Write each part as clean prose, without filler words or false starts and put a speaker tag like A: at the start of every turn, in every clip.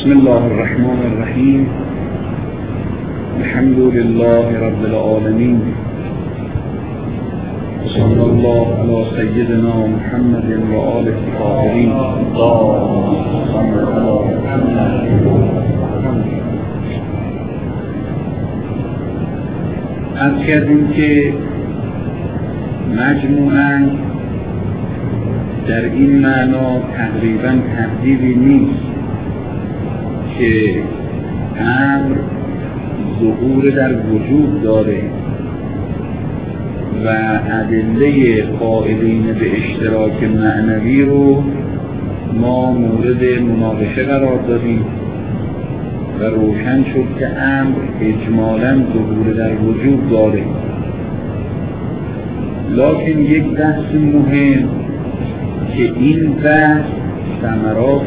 A: بسم الله الرحمن الرحیم. الحمد لله رب العالمین. صلی الله علی سیدنا محمد و آله الطاهرین. عرض کردیم که مجموعاً در این معنا تقریباً تردیدی نیست که امر ظهور در وجود داره و ادله قائلین به اشتراک معنوی رو ما مورد مناقشه قرار دادیم و روشن شد که امر اجمالاً ظهور در وجود داره، لکن یک بحث مهم که این بحث ثمرات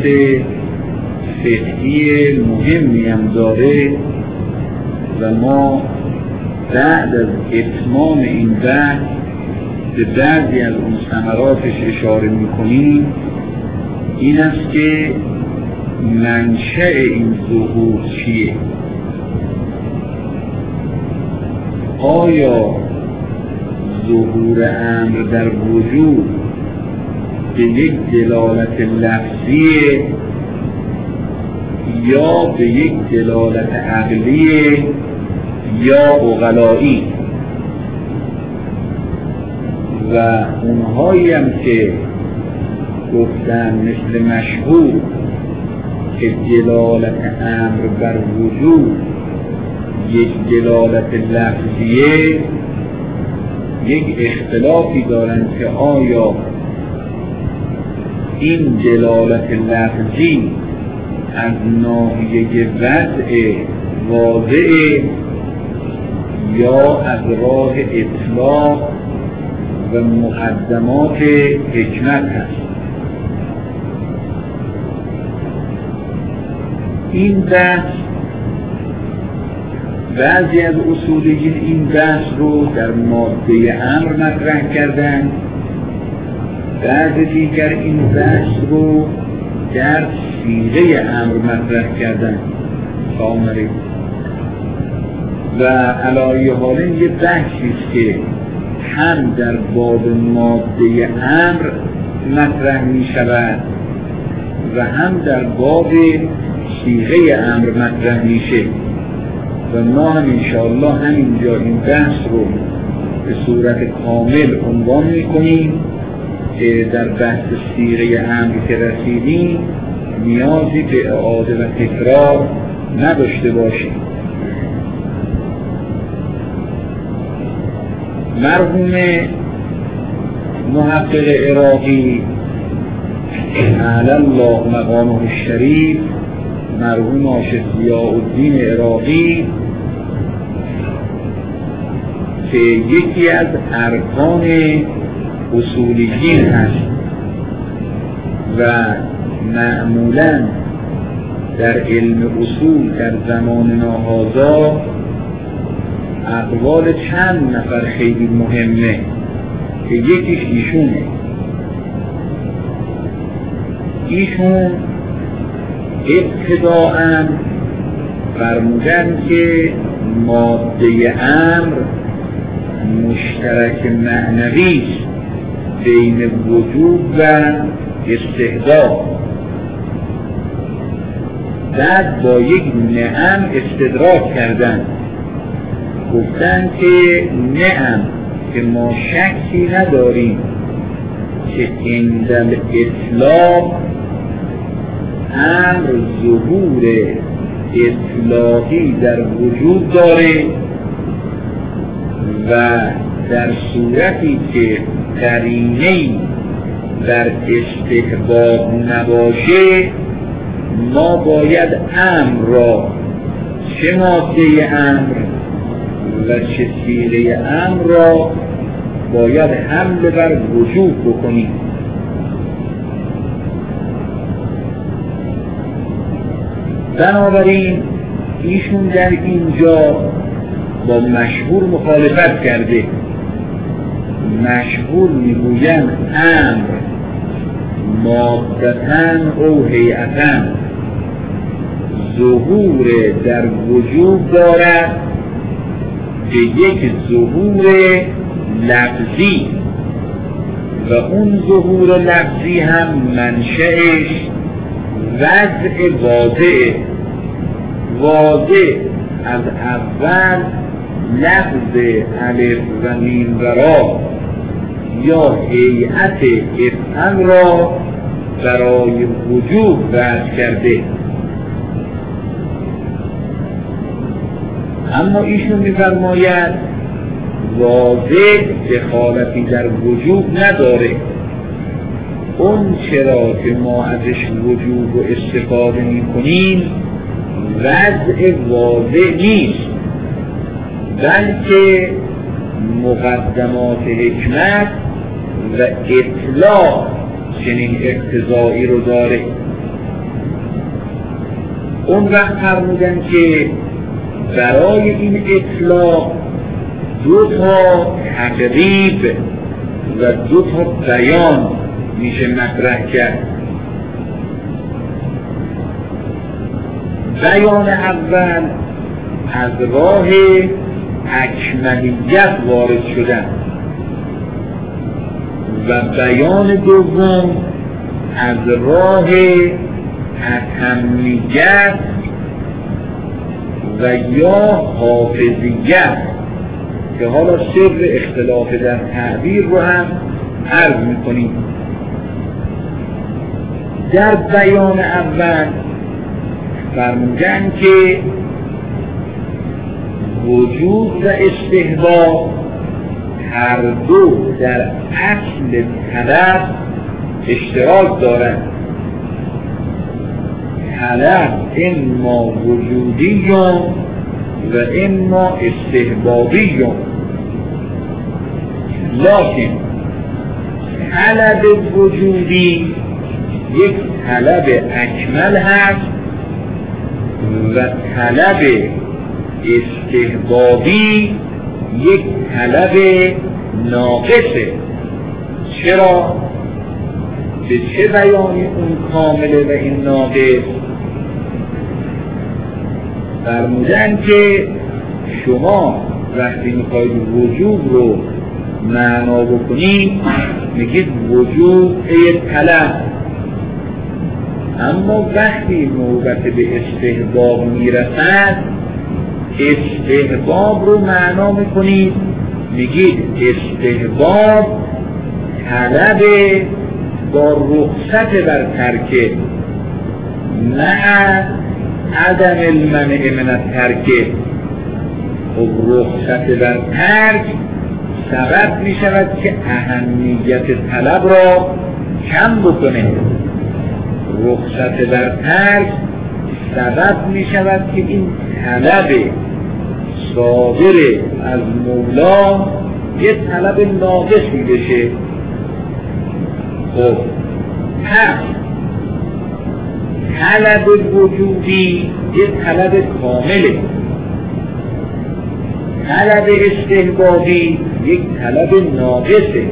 A: فقهی مهمی هم داره و ما بعد از اتمام این بحث به بعضی از اون ثمراتش اشاره میکنیم، این است که منشأ این ظهور چیه؟ آیا ظهور امر در وجود به یک دلالت لفظیه یا به یک دلالت عقلیه یا عقلایی؟ و اونهایی هم که گفتن مثل مشهور که دلالت امر بر وجود یک دلالت لفظیه، یک اختلافی دارند که آیا این دلالت لفظی از ناحیه وضع واضع یا از راه اطلاق و مقدمات حکمت هست. این بحث بعضی از اصولیین این بحث رو در ماده امر مطرح کردن، بعض دیگر این بحث رو در صیغه امر مطرح کردن کاملی و علی حال یه بحثی است که هم در باب ماده امر مطرح می شود و هم در باب صیغه امر مطرح میشه و ما هم انشاءالله همینجا این بحث رو به صورت کامل عنوان میکنیم که در بحث صیغه امر که رسیدیم نیازی به اعاده و تکرار نداشته باشیم. مرحوم محقق عراقی اعلی الله مقامه الشریف، مرحوم آشف ضیاءالدین عراقی، که یکی از ارکان اصولیین هست و معمولاً در علم اصول در زماننا هذا اقوال چند نفر خیلی مهمه که یکیش ایشونه. ایشون ابتداءً فرمودن که ماده امر مشترک معنوی است بین وجود و استحداث. بعد با یک نعم استدراک کردن، گفتن که نعم که ما شکی نداریم که عند الاطلاق امر ظهور اطلاقی در وجود داره و در صورتی که قرینه‌ای در استحباب نباشه ما باید امر را چه ماده امر و چه صیغه امر را باید حمل بر وجود بکنیم. بنابراین ایشون در اینجا با مشهور مخالفت کرده. مشهور میگویند امر مادتن او هیئتن ظهور در وجود دارد به یک ظهور لفظی و اون ظهور لفظی هم منشأش وضع واضح از اول لفظ الف و میم و را یا هیئت افعل را برای وجود وضع کرده. اما ایشون می‌فرماید واضح دخالتی در وجود نداره. اون چرا که ما ازش وجود و استفاده می‌کنیم وضع واضح نیست، بلکه مقدمات حکمت و اطلاع چنین اقتضایی رو داره. اون وقت فرمودن که برای این اطلاع دو تا تقریب و دو تا بیان میشه مطرح کرد. بیان اول از راه اکملیت وارد شدن و بیان دوم از راه اتمیت و یا حافظیت که حالا سر اختلاف در تعبیر رو هم عرض میکنیم. در بیان اول فرمودن که وجود و استحباب هر دو در اصل طلب اشتراک دارند. طلب اما وجودی و اما استحبابی، لکن طلب وجودی یک طلب اکمل هست و طلب استحبابی یک طلب ناقصه. چرا؟ به چه بیانی اون کامله و این ناقص؟ فرمودن که شما وقتی میخواید وجود رو معنا بکنید میگید وجود یک طلب، اما وقتی نوبت به استحباب میرسد استحباب رو معنا میکنید میگید استحباب طلب با رخصت بر ترک مع عدم المنع من الترک. و رخصت بر ترک سبب می شود که اهمیت طلب را کم بکنه. رخصت بر ترک سبب می شود که این طلب صادر از مولا یه طلب ناقصی بشه. خب پس طلب وجودی یه طلب کامله، طلب استحبابی یک طلب ناقصه.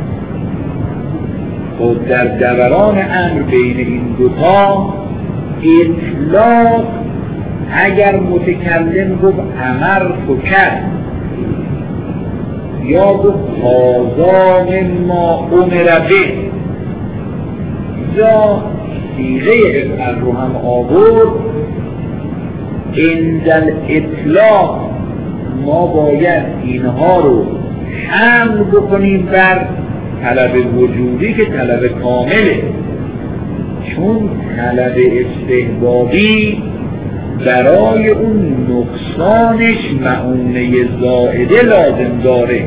A: خب در دوران امر بین این دوتا اطلاق اگر متکلم گفت امر فکر یا گفت هذا مما امر به یا صیغه افعل رو هم آورد، عند الاطلاق ما باید اینها رو حمل بکنیم بر طلب وجودی که طلب کامله، چون طلب استحبابی برای اون نقصانش معونه زائده لازم داره.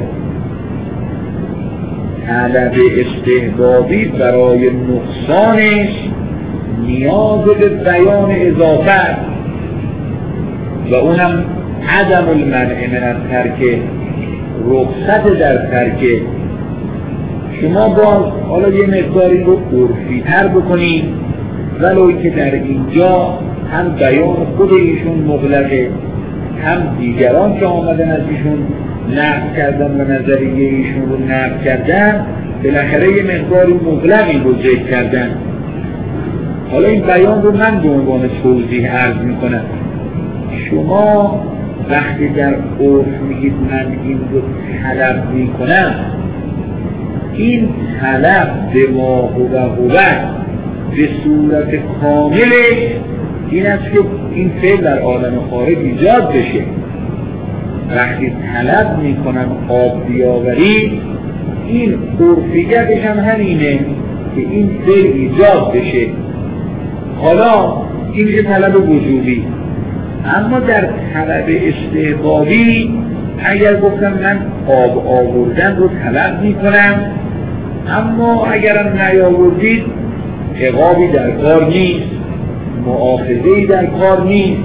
A: طلب استحبابی برای نقصانش نیاز به بیان اضافه و اونم عدم المنع من الترک، رخصت در ترک. شما باز حالا یه مقداری رو عرفی تر بکنید ولو که در اینجا هم بیان خود ایشون مغلقه، هم دیگران که آمدن از ایشون نقل کردن و نظریه ایشون رو نقل کردن بالاخره یه مقداری مغلقی رو ذکر کردن. حالا این بیان رو من به عنوان توضیح عرض میکنم. شما وقتی در عرف میگید من این رو طلب میکنم، این طلب به ما هو به صورت کاملش این است که این فعل در عالم خارج ایجاد بشه. وقتی طلب میکنم آب بیاوری، این عرفیتش هم همینه که این فعل ایجاد بشه. حالا این میشه طلب وجوبی. اما در طلب استحبابی اگر گفتم من آب آوردن رو طلب میکنم، اما اگرم نیاوردید عقابی در کار نیست، مؤاخذه‌ای در کار نیست.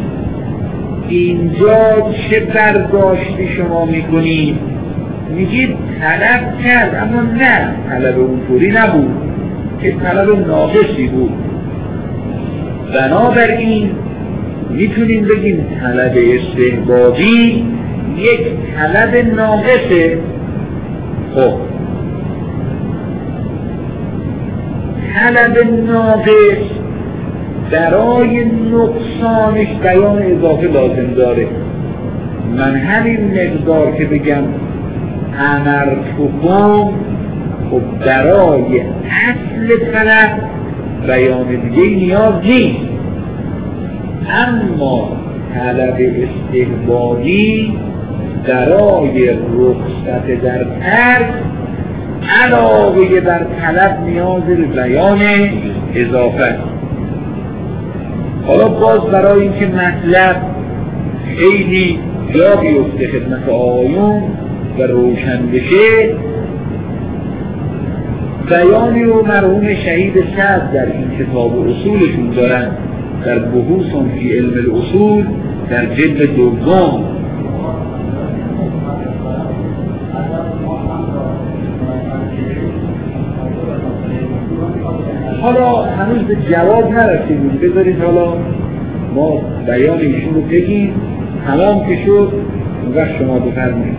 A: اینجا چه برداشتی شما میکنید؟ میگید طلب کرد، اما نه، طلب اونطوری نبود که طلب ناقصی بود. بنابراین میتونیم بگیم طلب استحبابی یک طلب ناقصه. خب طلب ناقص برای نقصانش بیان اضافه لازم داره. من همین مقدار که بگم امرتکم، خب برای اصل طلب بیان دیگه نیاز نیست. اما طلب استحبابی برای رخصت در ترک علاوه بر طلب نیاز به بیان اضافه. حالا باز برای اینکه مطلب خیلی جا بیفته خدمت آقایون و روشن بشه، بیانی رو مرحوم شهید سعد در این کتاب اصولشون دارن، در بحوث فی علم الاصول در جلد دوم. حالا هنوز به جواب نرسیدیم، بذارید حالا ما بیان ایشون رو بگیم، تمام که شد اون وقت شما بفرمایید.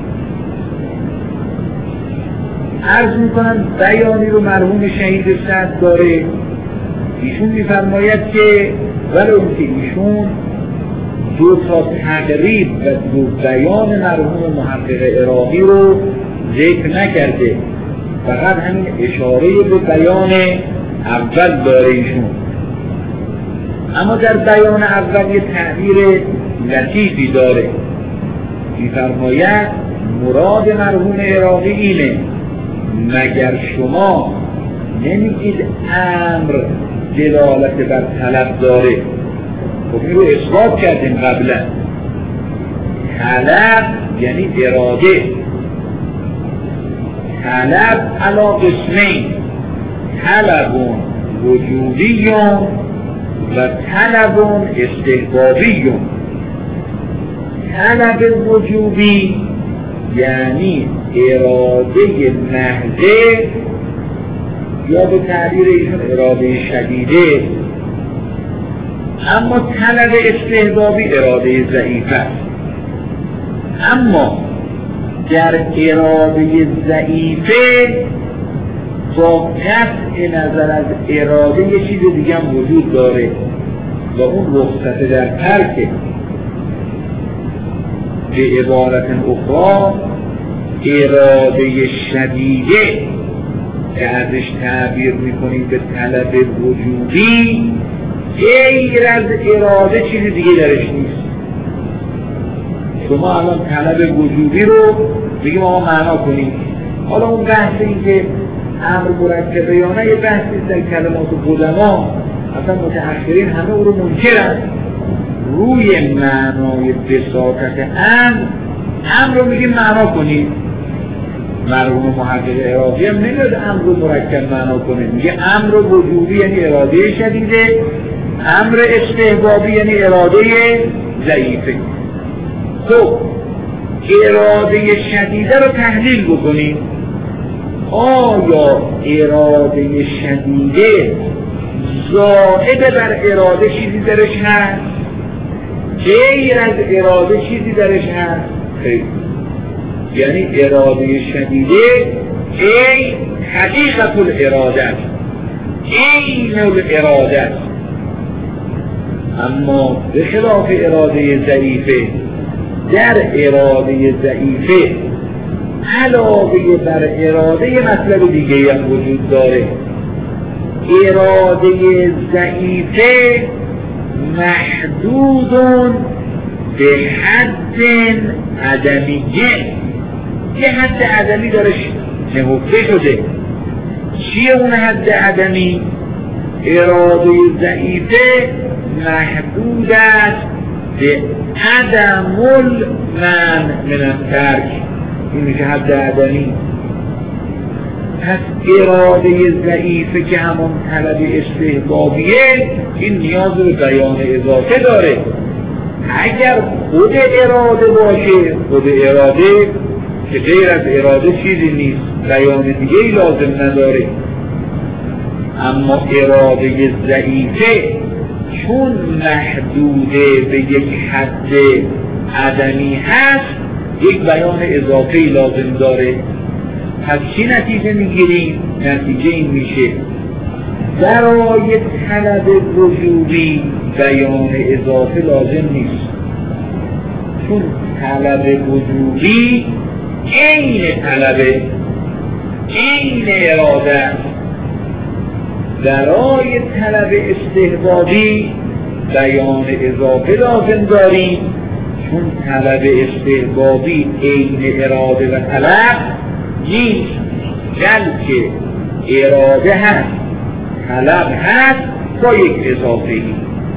A: عرض میکنم بیانی رو مرحوم شهید سعد داره. ایشون میفرماید که ولو که ایشون دو تا تقریب و دو بیان مرحوم محقق عراقی رو ذکر نکرده، فقط همین اشاره به بیان اول داره ایشون. اما در بیان اول یه تعبیر لطیفی داره. میفرماید مراد مرحوم عراقی اینه مگر شما نمیگید امر دلالت بر طلب داره؟ خب این رو اثبات کردیم قبلا. طلب یعنی اراده. طلب علی قسمین، طلب وجودی و طلب استحبابی. طلب وجودی یعنی اراده محضه، یا به تعبیر ایشون اراده شدیده. اما طلب استحبابی اراده ضعیفه است. اما در اراده ضعیفه با قطع نظر از اراده یه چیز دیگه هم وجود داره و اون رخصت در ترکه. به عبارت اخرى اراده شدیده که ازش تعبیر میکنیم به طلب وجودی، غیر از اراده چیزی دیگه درش نیست. شما الان طلب وجودی رو بگیم آقا معنا کنیم. حالا اون بحث این که امر مرکبه یا نه یه بحثی در کلمات قدما، اصلا متأخرین همه او رو منکرن. روی معنای بساطت امر رو میگیم معنا کنیم. مرحوم محقق عراقی هم نمیاد امر رو مرکب معنا کنه، میگه امر وجودی یعنی اراده شدیده، امر استحبابی یعنی اراده ضعیفه. خب اراده شدیده رو تحلیل بکنیم. آیا اراده شدیده زائد بر اراده چیزی درش هست؟ غیر از اراده چیزی درش هست؟ خیلی. یعنی اراده شدیده ای حقیقت الاراده است. عین الاراده است. اما به خلاف اراده ضعیفه، در اراده ضعیفه علاوه بر اراده مطلب دیگه هم وجود داره. اراده ضعیفه محدود به حد عدمیه، یه حد عدمی دارش نهفته شده. چیه اون حد عدمی؟ اراده ضعیفه محدود است به عدم المنع من الترک، این میشه حد عدمی. پس اراده ضعیفه که همون طلب استحبابیه، این نیاز به بیان اضافه داره. اگر خود اراده باشه، خود اراده که غیر از اراده چیزی نیست، بیان دیگه ای لازم نداره. اما اراده ضعیفه چون محدوده به یک حد عدمی هست، یک بیان اضافه ای لازم داره. پس چی نتیجه میگیریم؟ نتیجه این میشه برای طلب وجوبی بیان اضافه لازم نیست، چون طلب وجوبی عین طلبه، عین اراده است. برای طلب استحبابی بیان اضافه لازم داریم، چون طلب استحبابی عین اراده و طلب نیست، بلکه اراده هست، طلب هست با یک اضافه ای.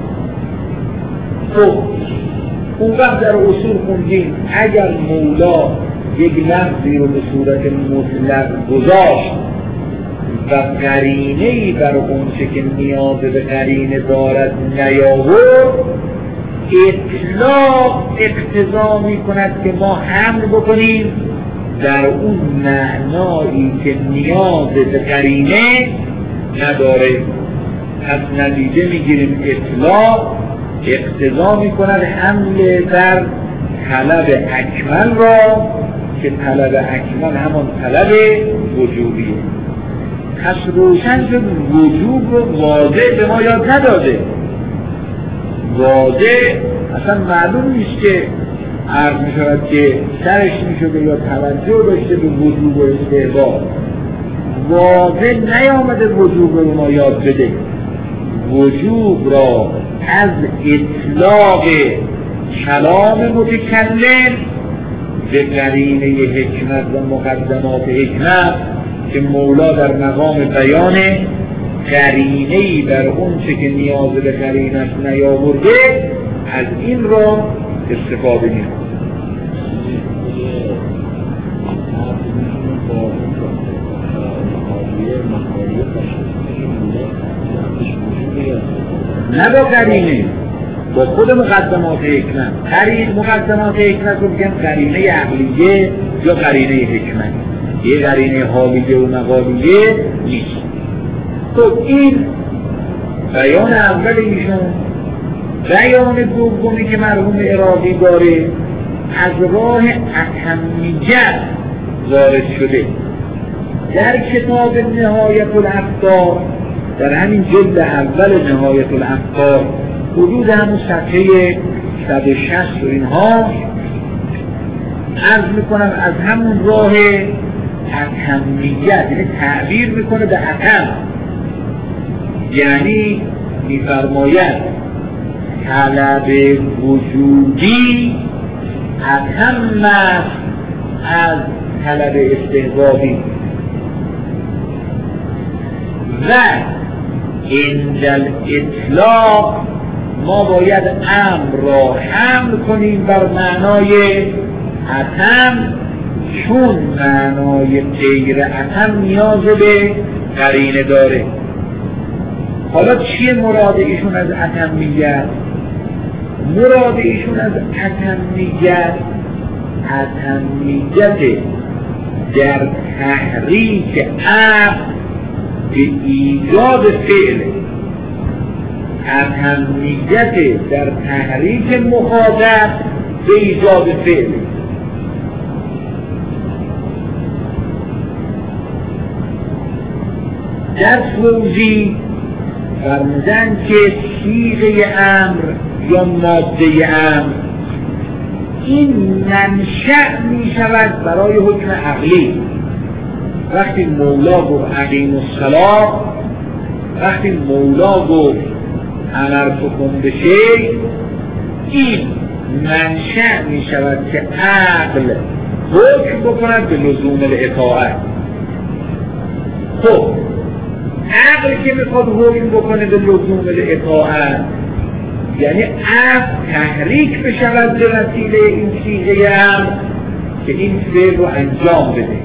A: خب اون وقت در اصول خوندیم اگر مولا یک لفظی رو به صورت مطلق گذاشت و قرینه‌ای بر اون چه که نیاز به قرینه دارد نیاورد، اطلاق اقتضا می کند که ما حمل بکنیم در اون معنایی که نیاز به قرینه نداره. پس نتیجه میگیریم اطلاق اقتضا می کند حمل بر طلب اکمل را که طلب اکمل همون طلب وجوبیه. پس روشن شد وجوب رو واضح به ما یاد نداده. واضح اصلا معلوم نیست که عرض می شود که سرش می شده یا توجه داشته به وجوب و استحباب. واضح نیامده وجوب رو ما یاد بده. وجوب را از اطلاق کلام متکلم به قرینه حکمت و مقدمات حکمت که مولا در مقام بیان قرینه‌ای بر اون چه که نیاز به قرینش نیاورده، از این را استفاده می‌کنه. نه با قرینه، با خود مقدمات حکمت. مقدمات حکمت رو میگن قرینه عقلیه یا قرینه حکمت، یه قرینه حالیه و مقالیه نیست. خب این بیان اول ایشون. بیان دومی که مرحوم ارادی داره از راه اتمیت وارد شده در کتاب نهایت الافکار، در همین جلد اول نهایت الافکار حدود همون صفحه 160 و اینها عرض میکنم از همون راه اتمیت، یعنی تعبیر میکنه به اتم، یعنی میفرماید طلب وجودی اتم از طلب استحبابی و عند الاطلاق ما باید امر را حمل کنیم بر معنای اتم، چون معنای غیر اتم نیاز به قرینه داره. حالا چیه مراد ایشون از اتمیت؟ مراد ایشون از اتمیت در تحریک امر به ایجاد فعل، اتمیت در تحریک مخاطب به ایجاد فعل. در توضیح فرمودن که صیغه امر یا ماده امر این منشأ می شود برای حکم عقلی. وقتی مولا گفت اقیم الصلاة، وقتی مولا گفت امرتکم بشیء، این منشأ می شود که عقل حکم بکند به لزوم الاطاعت. خب عقل که میخواد حکم بکنه به لزوم الاطاعت، یعنی عقل تحریک بشود به وسیله این صیغه امر که این فعل رو انجام بده.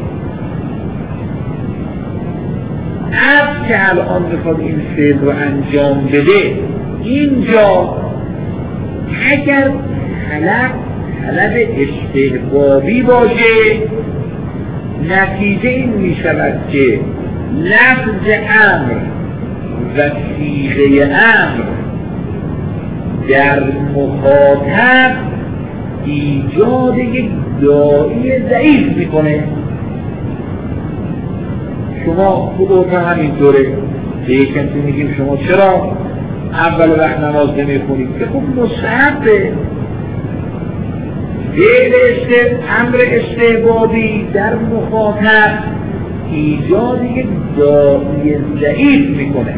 A: عقل که الان میخواد این فعل رو انجام بده، اینجا اگر طلب استحبابی باشه، نتیجه این میشود که لفظ امر و صیغه امر در مخاطب ایجاد یک داعی ضعیف میکنه. شما خودت همینطوره به یک کسی میگیم شما چرا اول وقت نماز نمیخونید؟ که خب مستحبه. امر استحبابی در مخاطب ایجاد یک داعی ضعیف میکنه.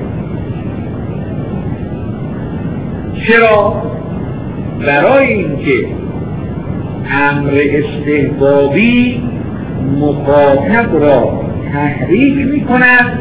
A: چرا؟ برای اینکه امر استحبابی مخاطب را تحریک میکند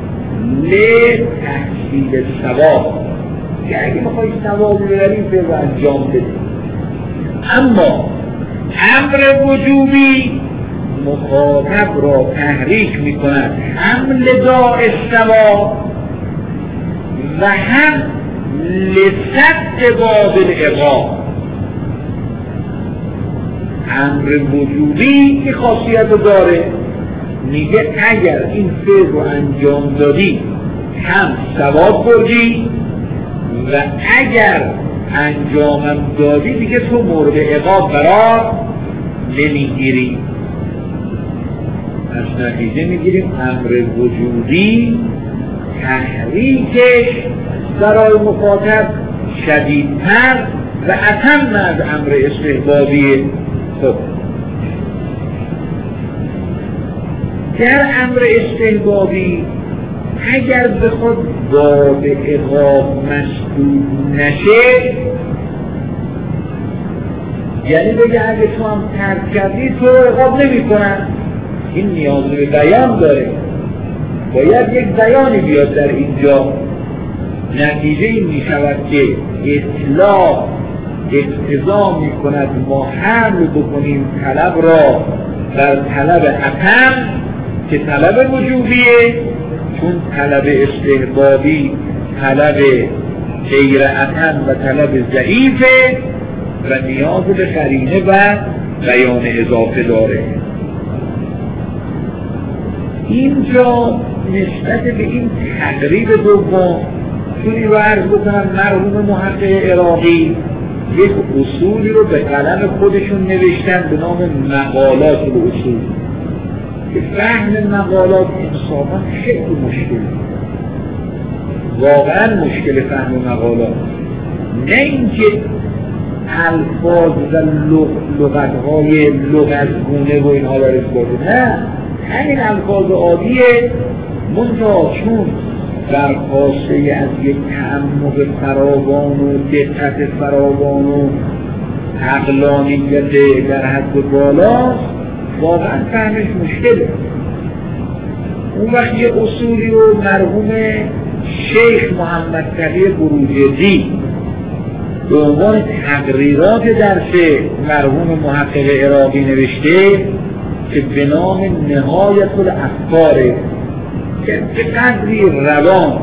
A: لتحصیل ثواب، که اگه میخوای ثواب ببری فعل رو انجام بده. اما امر وجوبی مخاطب را تحریک میکند هم لداء الثواب و هم لسد باب العقاب. امر وجوبی این خاصیت رو داره، میگه اگر این فعل رو انجام دادی هم ثواب بردی و اگر انجامم دادی دیگه تو مورد عقاب قرار نمیگیری. از نتیجه میگیریم امر وجودی تحریکش برای مخاطب شدیدتر و اتم از امر استحبابیه. خب در امر استحبابی اگر بخواد باب عقاب مسدود نشه، یعنی بگه اگه تو هم ترک کردی تو عقاب نمی کنن، این نیاز به بیان داره، باید یک بیانی بیاد در اینجا. نتیجه این می شود که اطلاق اقتضا می کند ما حمل بکنیم طلب را بر طلب اتم که طلب وجوبیه، چون طلب استحبابی طلب غیر اتم و طلب ضعیفه و نیاز به قرینه و بیان اضافه داره. اینجا نسبت به این تقریب دوم چونی رو عرض بکنم، مرحوم محقق عراقی یک اصولی رو به قلم خودشون نوشتن به نام مقالات الاصول. که فهم مقالات انصافا خیلی مشکل، واقعا مشکل فهم مقالات، نه اینکه الفاظ و لغتهای لغتگونه و اینها را اثباته، نه همین الفاظ عادیه، منتها چون برخواسته از یک تعمق فراوان و دقت فراوان و عقلانیت در حد بالاست، واقعا فهمش مشکله. اون وقت یه اصولی رو مرحوم شیخ محمد تقی بروجردی به عنوان تقریرات درس مرحوم محقق عراقی نوشته که به نام نهایت الافکاره، که به قدری روان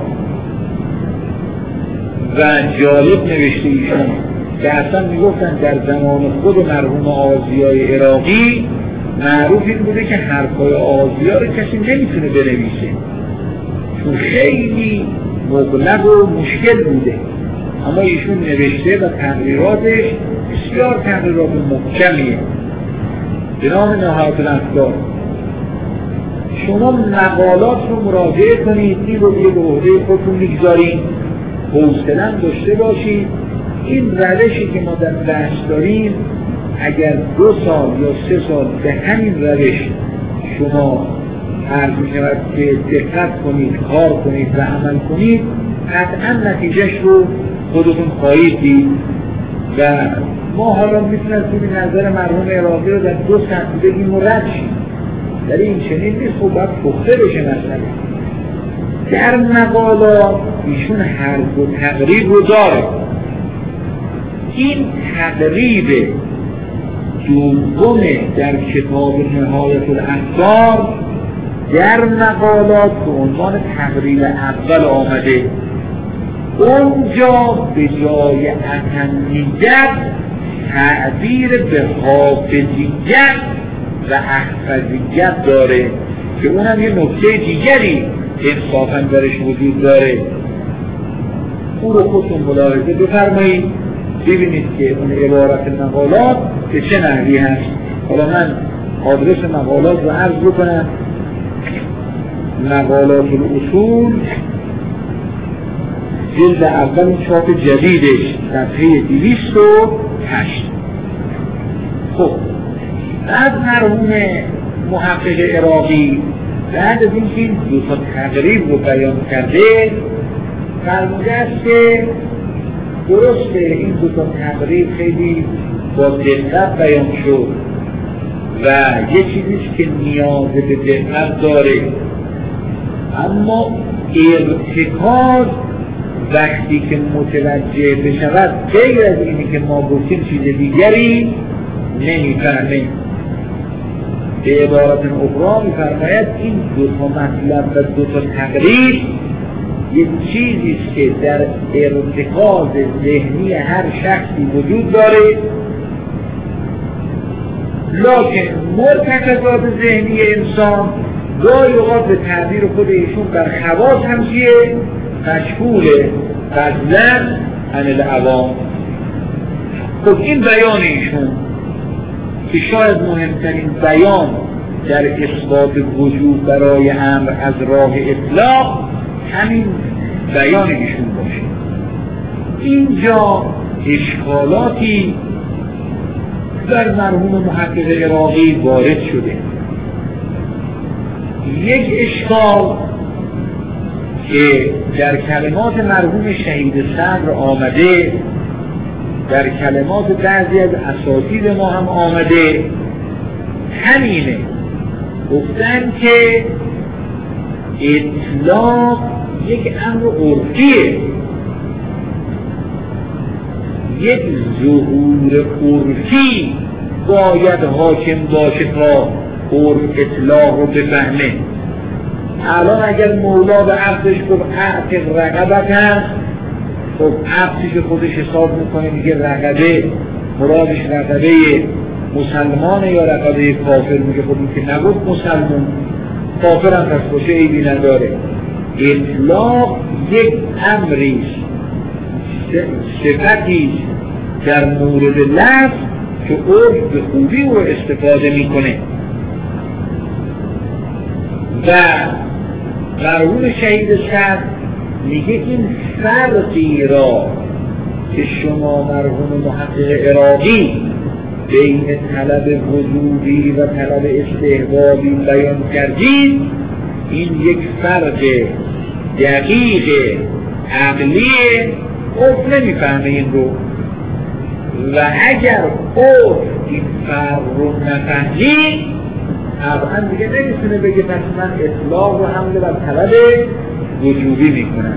A: و جالب نوشته ایشون که اصلا میگفتن در زمان خود مرحوم آغازیای عراقی معروف این بوده که حرفای آغازیا رو کسی نمیتونه بنویسه چون خیلی مغلق و مشکل بوده، اما ایشون نوشته و تقریراتش بسیار تقریرات محکمیه به نام نهایت الافکار. شما مقالات رو مراجعه کنید، این رو به عهده خودتون میگذارید، حوصله داشته باشید. این روشی که ما در بحث داریم اگر 2 سال یا 3 سال به همین روش شما عرض می‌شود که دقت کنید، کار کنید و عمل کنید، قطعا نتیجهش رو خودتون خواهید دید. و ما حالا میتونستیم نظر مرحوم عراقی رو در 2 سطح بگیم و رد شیم، ولی این چنین نیست. خب باید پخته بشه مسئله. در مقالات ایشون هر دو تقریب رو داره. این تقریب دوم در کتاب نهایت الافکار در مقالات به عنوان تقریب اول آمده. اونجا به جای اهمیت تعبیر به حافظیت و احفظیت داره که اونم یه نکته دیگری انصافاً درش وجود داره. او رو خودتون ملاحظه بفرمایید، ببینید که اون عبارت مقالات به چه نحوی هست. حالا من آدرس مقالات رو عرض بکنم. مقالات الاصول جلد اول چاپ جدیدش صفحه 208. خب بعد مرحوم محقق عراقی بعد از اینکه این 2 تا تقریب رو بیان کرده فرموده است که درسته این 2 تا تقریب خیلی با دقت بیان شد و یه چیزیست که نیاز به دقت داره، اما ارتکاز وقتی که متوجه بشود غیر از اینی که ما گفتیم چیز دیگری نمیفهمه. به عبارت اخرى میفرماید این 2 تا مطلب و 2 تا تقریب یک چیزیست که در ارتکاز ذهنی هر شخصی وجود داره، لکن مرتکزات ذهنی انسان گاهی اوقات به تعبیر خود ایشون بر خواص هم چیه؟ مشغوله فضلا عن العوام. خب این بیان ایشون که شاید مهمترین بیان در اثبات وجود برای امر از راه اطلاق همین بیان ایشون باشه. اینجا اشکالاتی در مرحوم محقق عراقی وارد شده. یک اشکال که در کلمات مرحوم شهید صدر آمده، در کلمات بعضی از اساتید ما هم آمده، همینه. گفتن که اطلاق یک امر عرفیه، یک ظهور عرفی باید حاکم باشه تا عرف اطلاق رو بفهمه. الان اگر مولا به عبدش گفت اعتق رقبت هست، خب عبدش خودش حساب میکنه میگه رقبه مرادش رقبه مسلمانه یا رقبه کافر، میگه خب این که نگفت مسلمان، کافر هم پس باشه عیبی نداره. اطلاق یک امریست، صفتیست در مورد لفظ که عرف به خوبی رو استفاده میکنه. و مرحوم شهید صدر میگه این فرقی را که شما مرحوم محقق عراقی بین طلب وجودی و طلب استحبابی بیان کردید، این یک فرق دقیق عقلیه، عرف نمیفهمه این رو. و اگر عرف این فرق رو نفهمید طبعا دیگه نمیتونه بگه پس من اطلاق و حمله بر طلب وجودی میکنم.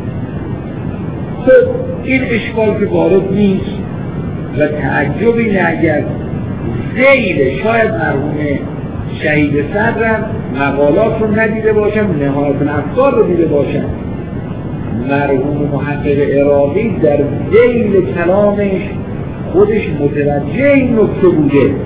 A: خب این اشکال که وارد نیست و تعجب اینه اگر ذیل شاید مرحوم شهید صدرم مقالات رو ندیده باشم، نهایت الافکار رو دیده باشم، مرحوم محقق عراقی در ذیل کلامش خودش متوجه این نکته بوده،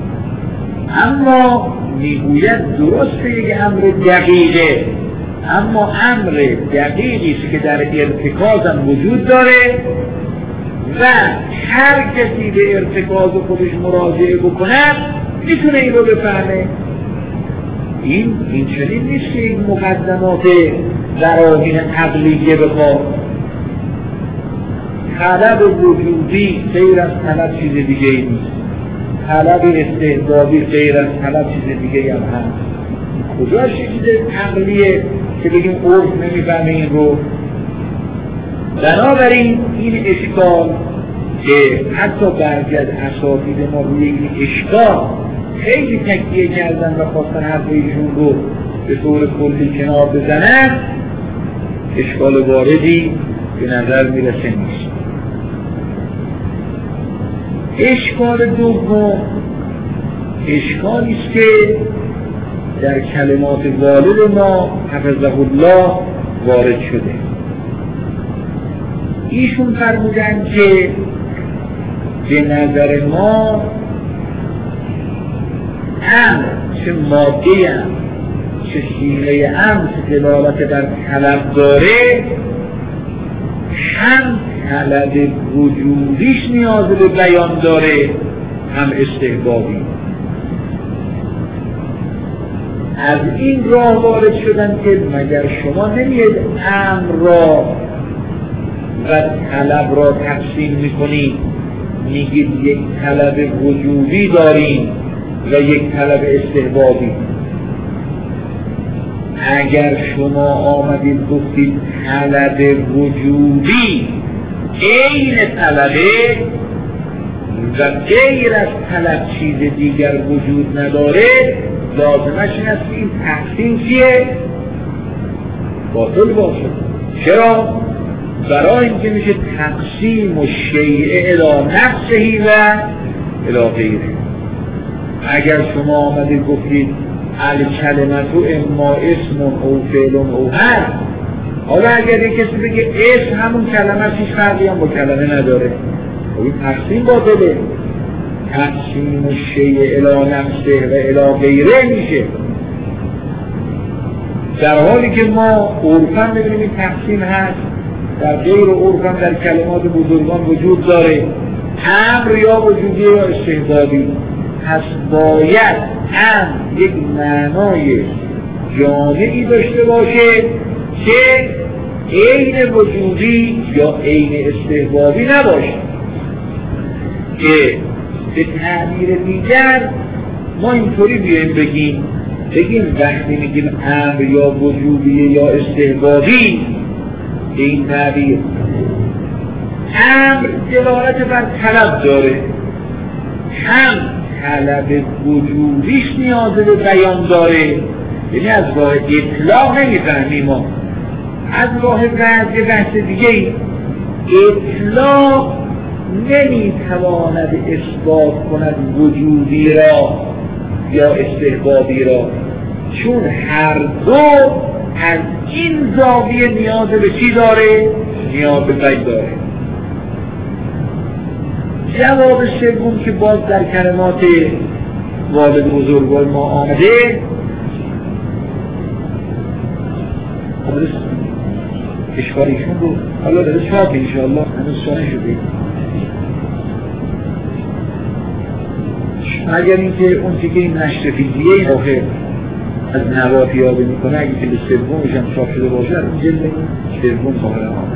A: اما میگوید درسته یک امر دقیقه، اما امر دقیقیست که در ارتکاز هم وجود داره و هر کسی به ارتکاز خودش مراجعه بکنه میتونه این رو بفهمه. این چنین نیست که این مقدمات براهین عقلیه بخواد. طلب وجودی غیر از طلب چیز دیگه ای نیست، طلب استحبابی غیر از طلب چیز دیگه هم هست. کجاش چیز عقلیه که بگیم عرف نمیفهمه این رو؟ بنابراین این اشکال که حتی بعضی از اساتید ما روی این اشکال خیلی تکیه کردن و خواستن حرف ایشون رو به طور کلی کنار بزنن، اشکال واردی به نظر میرسه نیست. اشکال دوم اشکالی است که در کلمات والد ما حفظه الله وارد شده. ایشون فرمودن که به نظر ما امر چه ماده هم چه صیغه امر که دلالت بر طلب داره، هم طلب وجودیش نیاز به بیان داره هم استحبابی. از این راه وارد شدن که مگر شما نمیاد امر را و طلب را تقسیم میکنید، میگید یک طلب وجودی داریم و یک طلب استحبابی. اگر شما آمدید گفتید طلب وجودی عین طلبه و غیر از طلب چیز دیگر وجود نداره، لازمش این است که این تقسیم چیه؟ باطل باشه. چرا؟ برای اینکه میشه تقسیم و شیء الی نفسهی و الی غیره. اگر شما آمدید گفتید الکلمه اما اسم او فعل او حرف، حالا اگر یک کسی بگه اسم همون کلمه هیچ فرقی هم با کلمه نداره، این تقسیم باطله. تقسیم شیء الی نفسه و الی غیره میشه، در حالی که ما عرفاً می‌بینیم این تقسیم هست، در غیر عرفاً در کلمات بزرگان وجود داره، امر یا وجودی یا استحبابی. پس باید امر یک معنای جامعی داشته باشه که عین وجودی یا عین استحبابی نباشه. که به تعبیر دیگر ما اینطوری بیاییم بگیم وقتی میگیم امر یا وجودی یا استحبابی، به این تعبیر امر دلالت بر طلب داره، هم طلب وجودیش نیاز به بیان داره، یعنی از راه اطلاق نمیفهمیم ما، از راه بحث دیگه اطلاق نمیتواند اثبات کند وجودی را یا استحبابی را، چون هر دو از این زاویه نیاز به چی داره؟ نیاز به بیان داره. جواب سوم که باز در کلمات والد بزرگوار ما آمده، اشکالیشون رو حالا داره چاپ انشاءالله هنوز سانه شده. اگر اینکه اون که این نشر فیزیه آخر از نواتی یابه میکنه، اگه که به سومش هم چاپ شده باشه، اون جلد سوم ظاهرا آمده.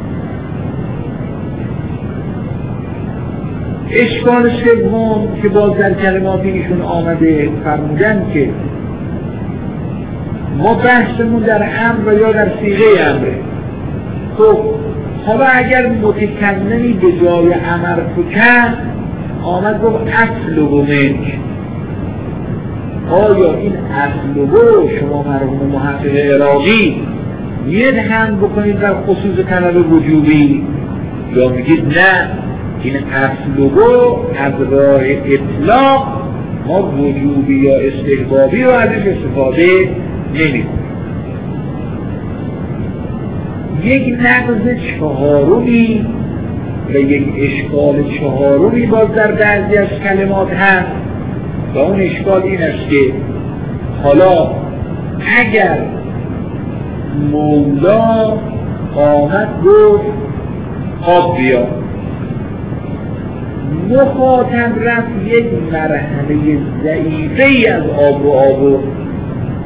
A: اشکال سوم که باز در کلمات ایشون آمده، فرمودن که ما بحثمون در امر و یا در صیغه امره. خب حالا اگر متکلمی به جای امر تو کرد آمد گفت اطلب منک، آیا این اطلب شما مرحوم محقق عراقی میاد هم بکنید در خصوص طلب وجوبی، یا میگید نه این اطلب از راه اطلاق ما وجوبی یا استحبابی رو ازش استفاده نمی‌کنیم. یک نقض چهارمی و یک اشکال چهارمی باز در بعضی از کلمات هست و اون اشکال این است که حالا اگر مولا آمد گفت آب بیا، مخاطب رفت یک مرحله ضعیفه‌ای از آب رو آورد،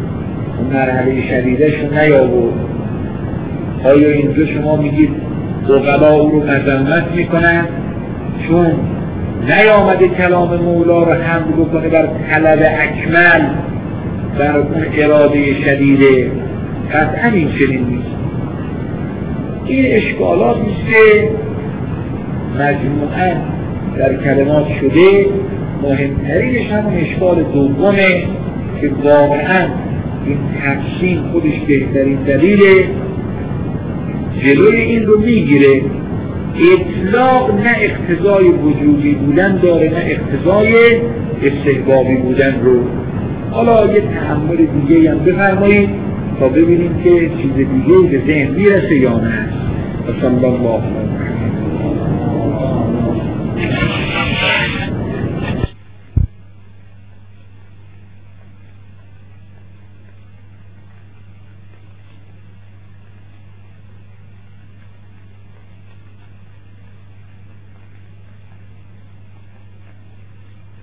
A: مرحله شدیدش رو نیاورد. آیا اینجا شما میگید عقلا او رو مذمت میکنن چون نیامده کلام مولا رو حمل بکنه بر طلب اکمل، بر اون اراده شدیده؟ قطعا این چنین نیست. این اشکالات نیست که مجموعاً در کلمات شده. مهمترینش همون اشکال دومه که واقعاً این تقسیم خودش بهترین دلیله، جلوی این رو میگیره. اطلاق نه اقتضای وجودی بودن داره نه اقتضای استحبابی بودن رو. حالا یه تأمل دیگه هم بفرمایید تا ببینیم که چیز دیگه به ذهن میرسه یا نه. صلی الله علیه و